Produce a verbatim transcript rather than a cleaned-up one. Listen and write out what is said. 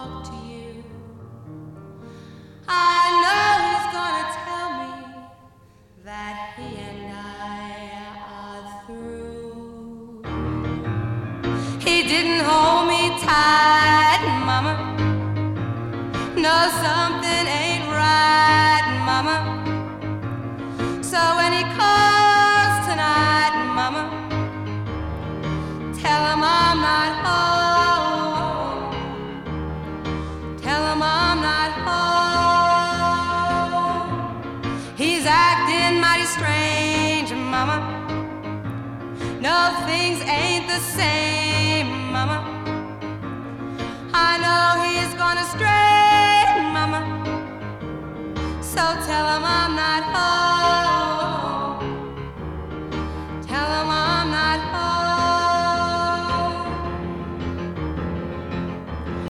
talk to you. I know he's gonna tell me that he and I are through. He didn't hold me tight, mama. No, something ain't right, mama. So when he calls tonight, mama, tell him I'm not home. Tell him I'm not home. He's acting mighty strange, mama. No, things ain't the same, mama. I know he's gonna stray, mama. So tell him I'm not